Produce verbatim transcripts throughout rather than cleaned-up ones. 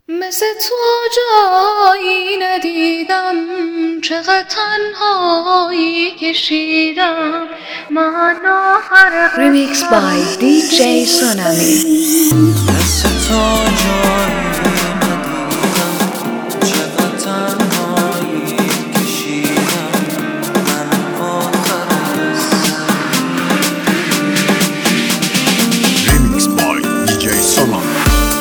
مثل تو جایی ندیدم، چقدر تنهایی کشیدم من آخر Remix by دی جی Sonami. مثل تو جایی ندیدم، چقدر تنهایی کشیدم من آخر سر. Remix by دی جی Sonami.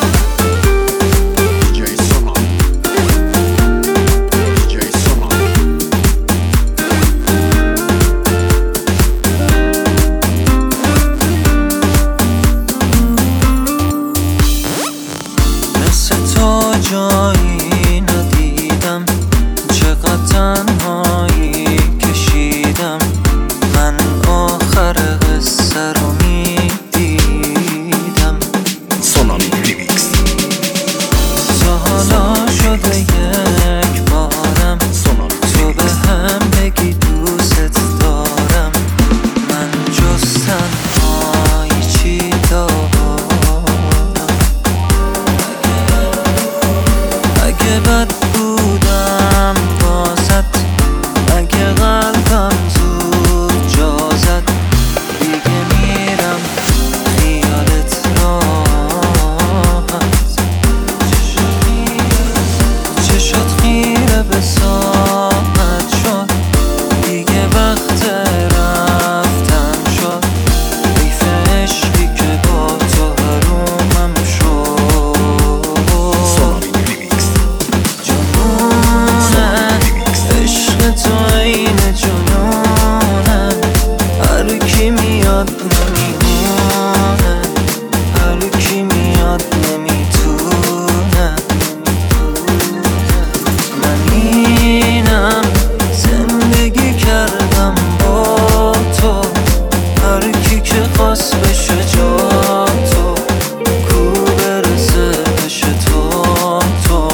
جایی ندیدم، چقدر تنهایی کشیدم من آخر قصه رو میدیدم. Sonami Remix. تا حالا شده یک بارم تو به هم بگی دوست دارم، من جز تنهایی چی دارم؟ اگه بد بودم واسط، اگه قلبم زود جا زد، دیگه میرم خیالت راحت. چشات خیره به ساعت شد، دیگه وقت رفتن شد. حیف عشقی که با تو حرومم شد. عشق تو این جنونه، هر کی میاد نمیمونه، هر کی میاد نمیتونه. من اینم زندگی کردم با تو، هر کی که خواست بشه جا تو، کو برسه بشه تو تو.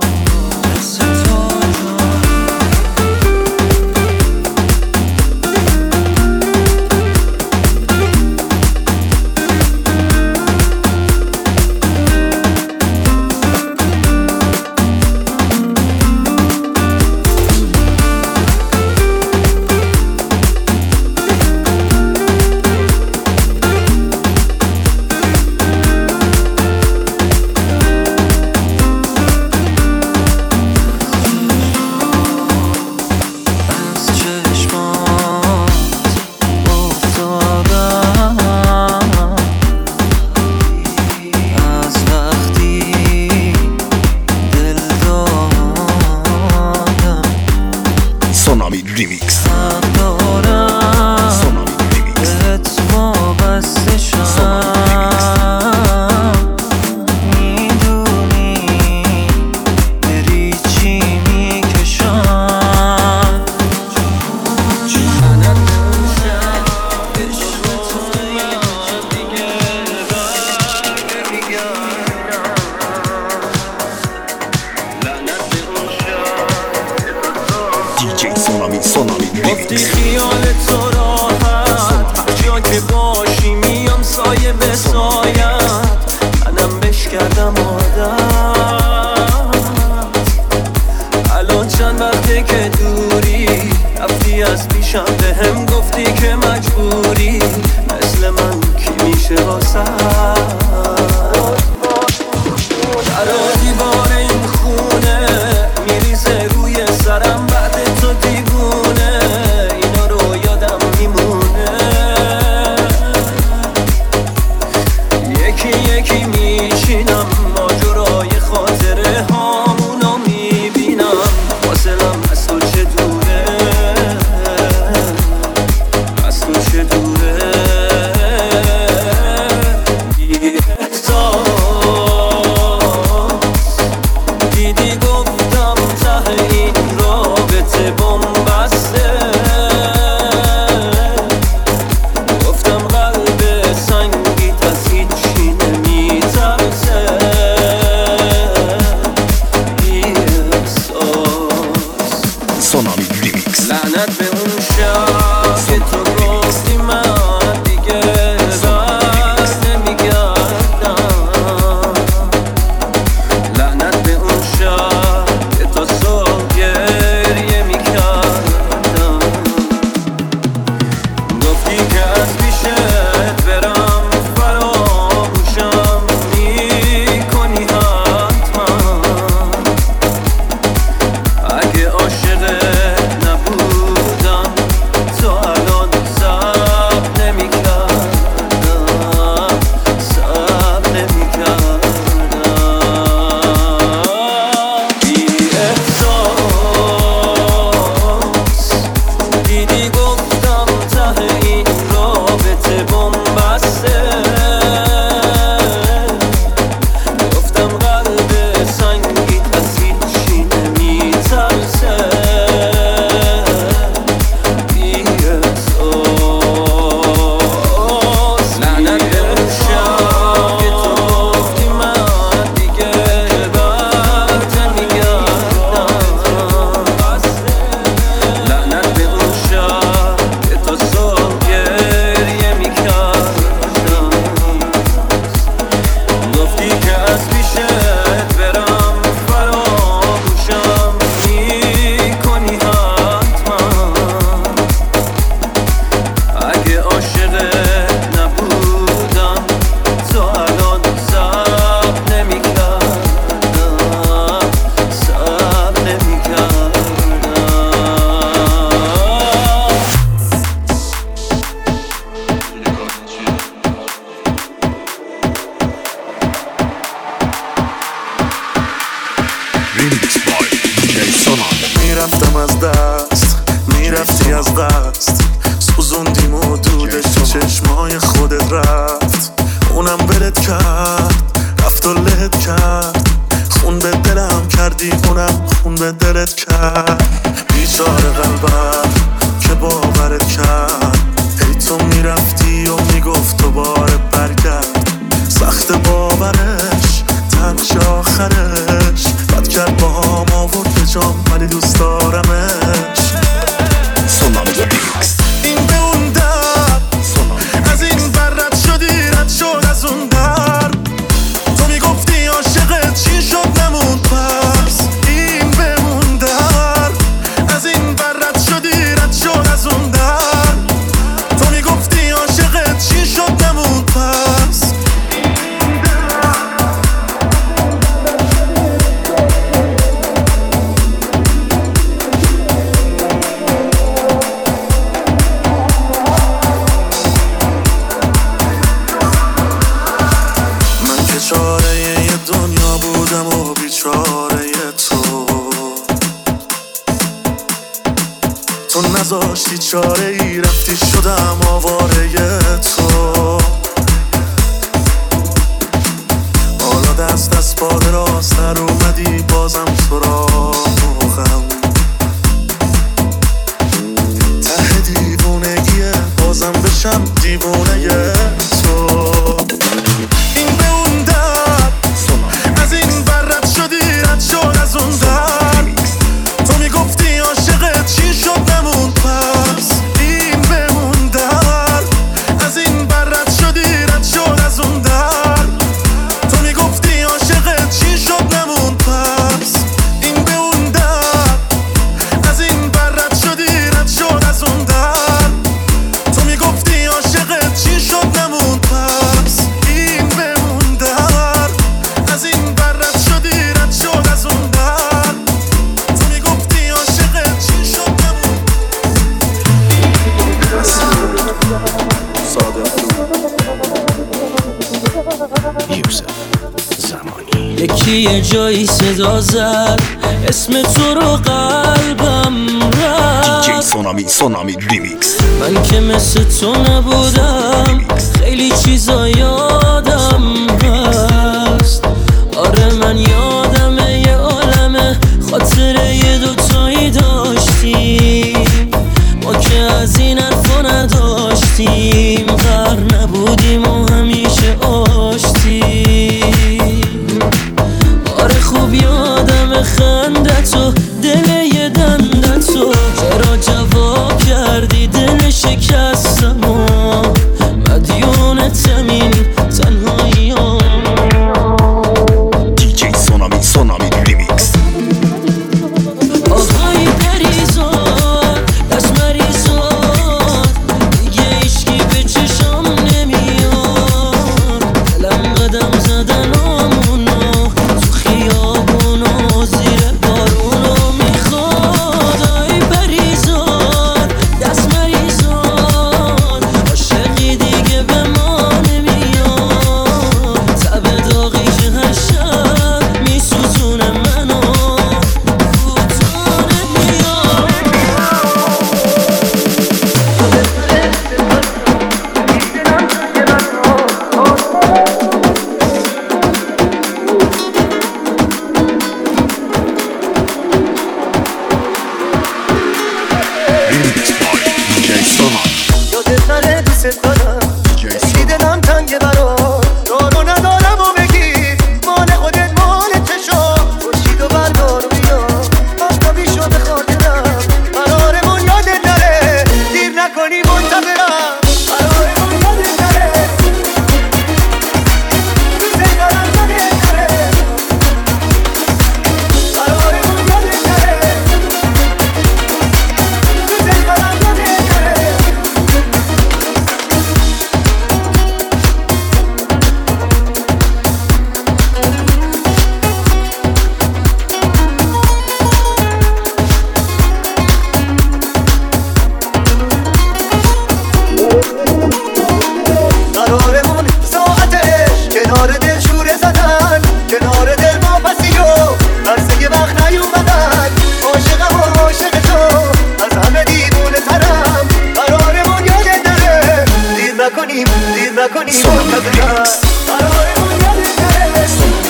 Sonami Remix. دی جی Sonami Sonami گفتی Remix. خیال تو راحت، هر جا که باشی میام سایه به سایت. منم بش کردم عادت، الان چند وقته که دوری، رفتی از پیشم به هم گفتی که مجبوری. مثل من کی میشه واسه دیوار این خونه میریزه روی سرم، بعد تو دیوونه اینا رو یادم میمونه. یکی یکی میشینم ماجرای خاطره هامونو میبینم، فاصلم از تو چه دوره. میرفتم از دست، میرفتی از قصد، سوزوندیم و دودش تو چشمای خودت رفت. اونم ولت کرد، رفت و لت کرد، خون به دلم کردی، اونم خون به دلت کرد. بیچاره قلبم که باورت کرد، هی تو میرفتی و میگفت تو باره برگرد. سخت باورش، تنش آخرش، بد کرد با هم آورد به جام ولی دوست دارمش. سونامی ریمیکس. این به اون در، از این بر رد شدی، رد شد از اون در. تو میگفتی عاشقت چی شد نموند پس. این به اون در، از این بر رد شدی، رد شد از اون در. تو میگفتی عاشقت چی شد نموند پس. چاره یه دنیا بودم و بیچاره تو، تو نذاشتی چاره ای، رفتی شدم آواره تو. حالا دست از پا راست در اومدی بازم سراغم. ته دیوونگیه بازم بشم دیوونه تو. این به اون در، از این بر رد شدی، رد شد از اون در. تو میگفتی عاشقت چی شد نموند پس. این به اون در، از این بر رد شدی، رد شد از اون در. تو میگفتی عاشقت چی شد نموند پس. این به اون در، از این بر رد شدی، رد شد از اون در. تو میگفتی عاشقت چی شد نموند پس. این به اون در، از این بر رد شدی، رد شد از اون در. تو میگفتی عاشقت چی شد نموند. یوسف زمانی. یکی یه جایی صدا زد، اسم تو رو قلبم دیجی رفت. سونامی سونامی ریمیکس. من که مثل تو نبودم، خیلی چیزا یادم هست. آره من یادمه یه عالمه خاطره یه دوتایی داشتیم، ما که از این حرفا نداشتیم. غر نبودیم و همیشه آشتیم. آره خوب یادم خندتو، دل یه دندتو، چرا جواب کردی دل شکستم و مدیونتم این تنهاییام. دیجی سونامی سونامی ریمیکس. آقای پریزاد، دست مریزاد، دیگه ایشکی به چشم نمیاد. دلم قدم زدن آمونو، تو خیابونو، زیر بارونو. نکنی منتظرم قرارمون یادته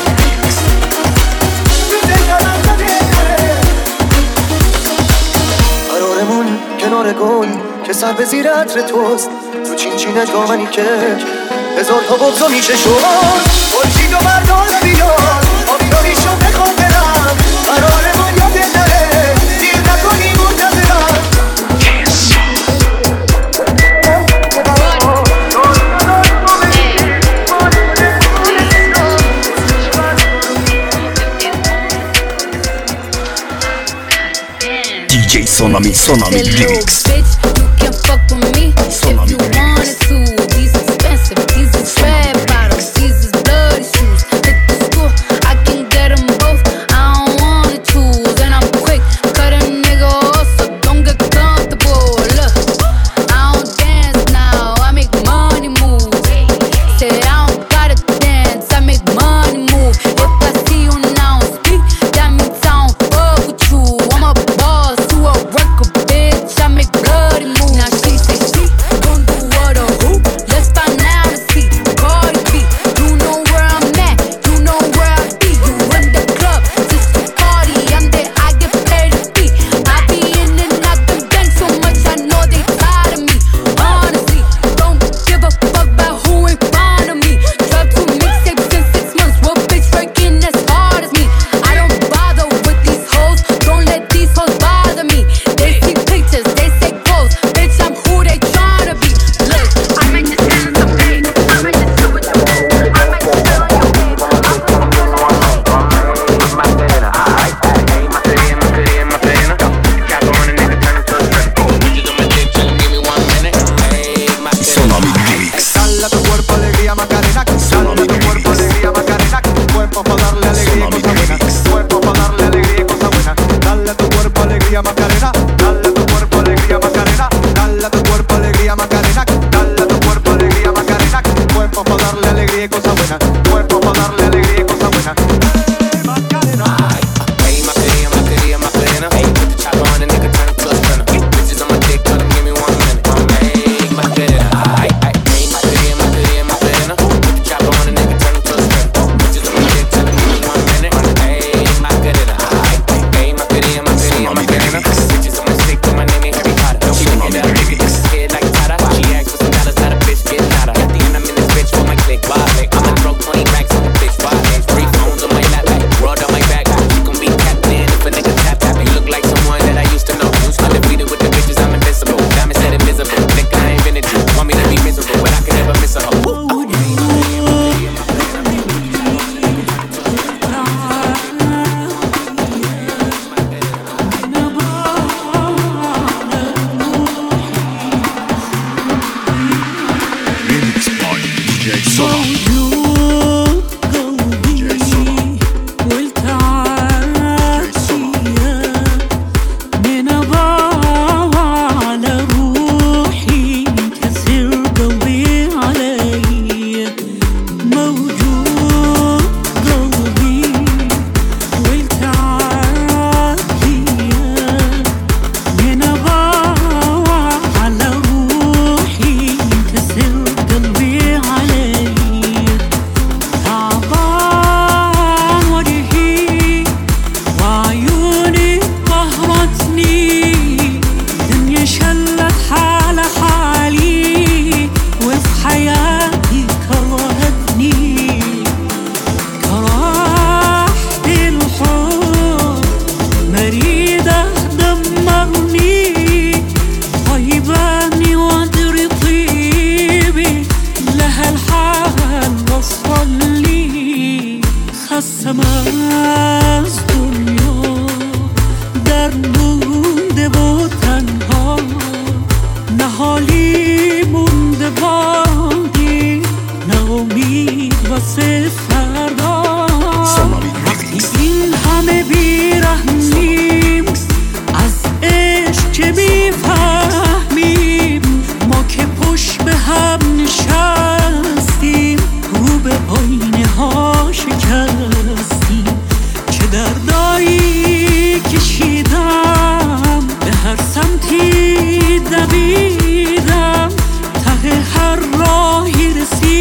قرارمون کنار گل که سر به زیر عطر توست تو چین چین دامنی که هزار تا بغضا میشه شد خورشید و بردار بیاد آبیاریشو بخوام برم قرارمون یادت نره دیر نکنی منتظرم دی جی Sonami, Sonami Remix. Bitch, you can fuck with me Sonami if you wanted to. These expensive, these is red bottles, these is bloody shoes. Hit the school, I can get them both. I don't wanna choose, and I'm quick, cut a nigga off, so don't get comfortable. Look, I don't dance now, I make money move. Say I don't gotta dance, I make money move. If I see you now speak, that means I don't fuck with you. I'm a boss, you a worker, bitch. I make bloody moves. Now she say she gon' do what or who? Let's find out and see. Cardi B, you know where I'm at, you know where I be. You in the club, just to party. I'm there, I get paid to be. I be in and out the bank so much, I know they tired of me. Honestly, don't give a fuck about who in front of me. Drop two mixtapes in six months. What bitch working as hard as me? I don't bother with these hoes. Don't let these hoes bother me. They see pictures, they say goals. Bitch, I'm who they tryna be. Look, I might just dance some fake. I might just do what you want. I might just feel your babe. I'm gonna feel like Sonami Remix. Dale a tu cuerpo alegría Macarena, dale a tu cuerpo alegría Macarena, cuerpo pa' darle alegría y cosa buena, cuerpo pa' darle alegría y cosa buena. Dale a tu cuerpo alegría Macarena, dale a tu cuerpo alegría Macarena, dale a tu cuerpo alegría Macarena, dale a tu cuerpo alegría Macarena, cuerpo pa' darle alegría y cosa buena, cuerpo pa' darle alegría y cosa buena. Hey, Macarena. Hey, Macarena, Macarena, Macarena. Hey, put the chopper on a nigga, turn him to a sprinter. Bitches on my dick, tell them give me one minute. Hey, Macarena. Hey, hey, Macarena, Macarena, Macarena. Put the chopper on a nigga, turn him to a sprinter. Bitches on my dick, tell them give me one minute. Hey, Macarena. Hey, hey, Macarena, Macarena, Macarena. Bitches on my stick, put my name in Harry Potter. She bring it up, nigga, this is head like Tata. She asked for some dollars, not a bitch, get louder. At the end, I'm in this bitch for my click, vibe. I'ma throw twenty racks on the bitch, vibe. Three phones on my lap, world on my back. She gon' be tapped in if a nigga tap tap. You look like someone that I used to know. Undefeated with the bitches, I'm invincible. Diamond said invisible. Think I ain't invented you. Want me to be miserable, but I can never miss a hoe. Remix by دی جی Sonami. Sonami Remix. این همه بیرحمیم از عشق که میفهمیم ما که پشت به هم نشستیم رو به آینه ها شکستیم چه دردایی کشیدم به هر سمتی دویدم ته هر راهی رسیدم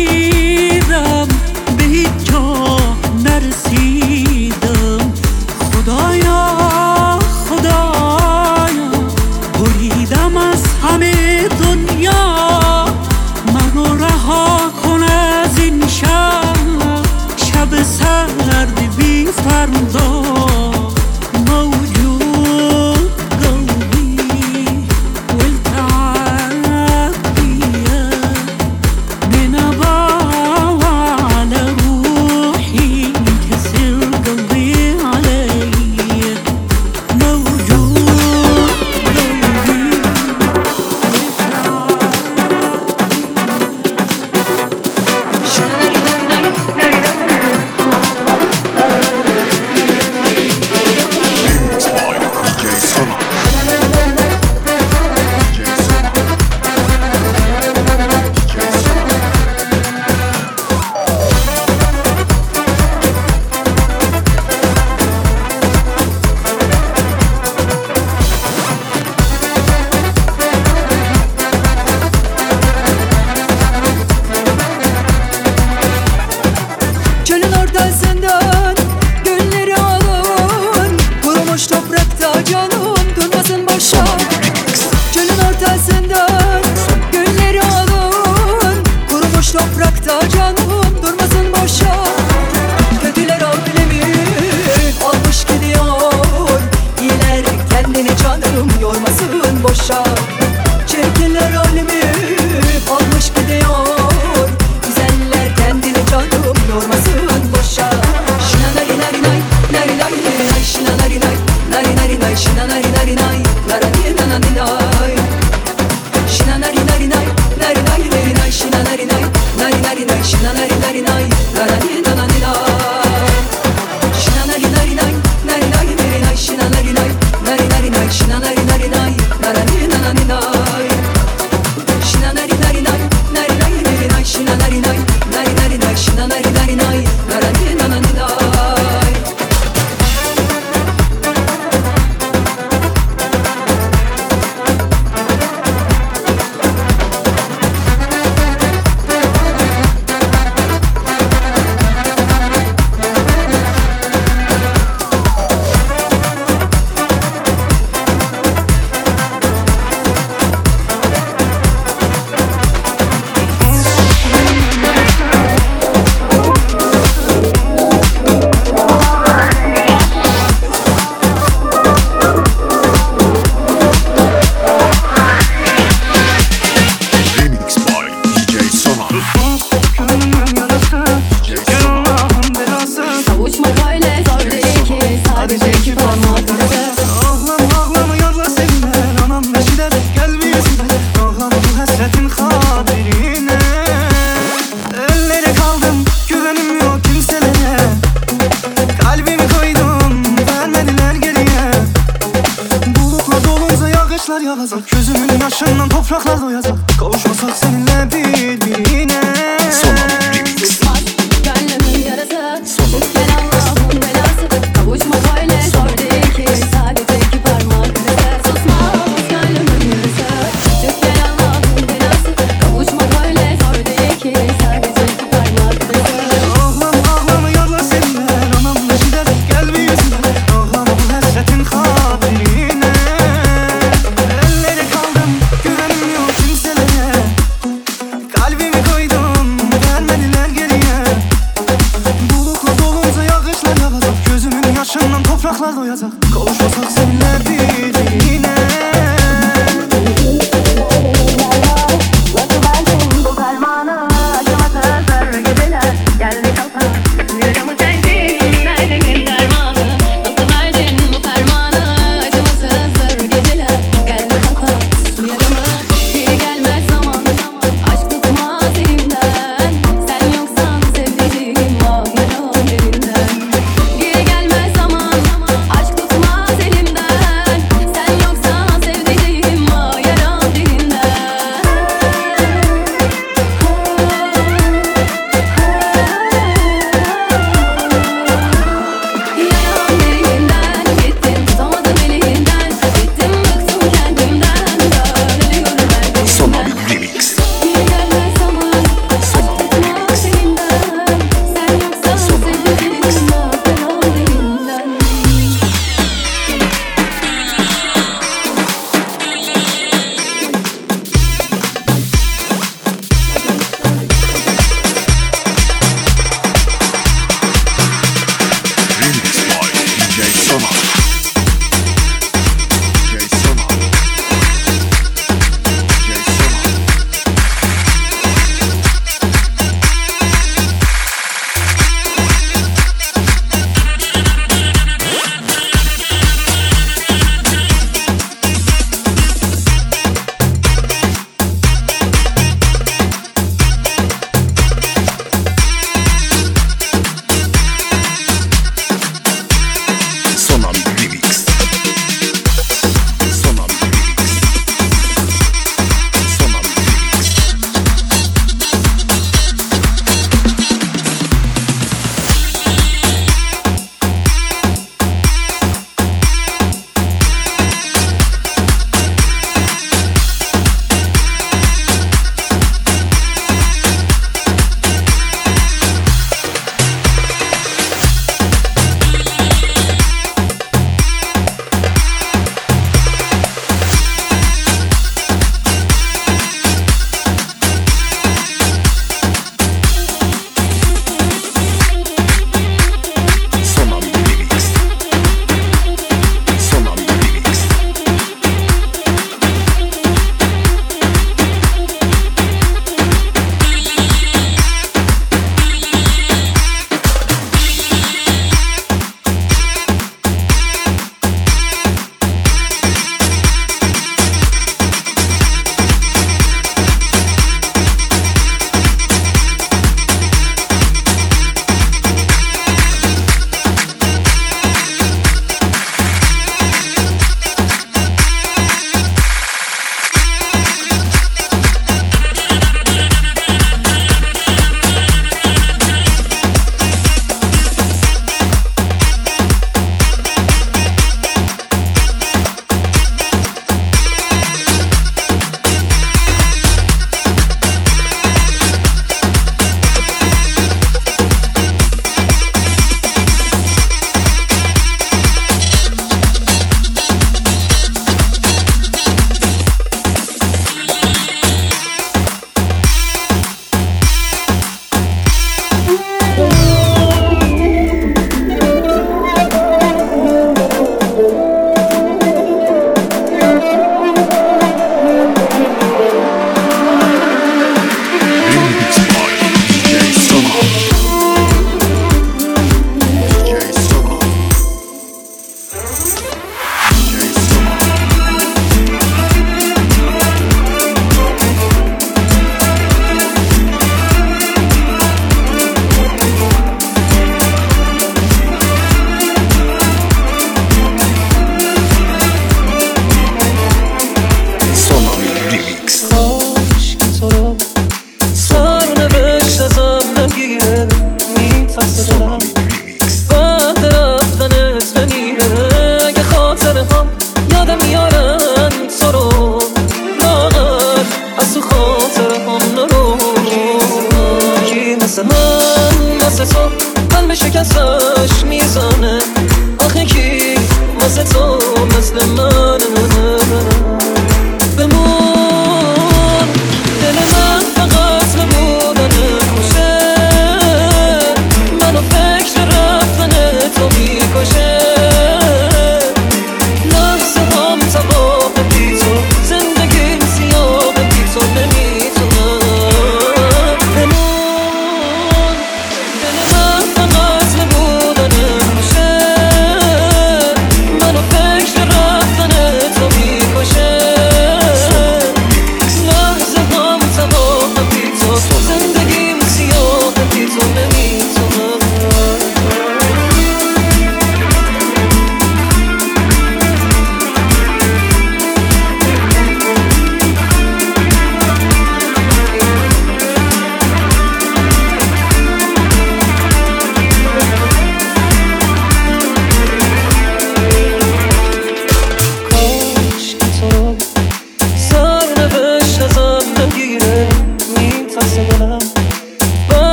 Yaşından topraklar doyacak. Kavuşmasak seninle bir yine.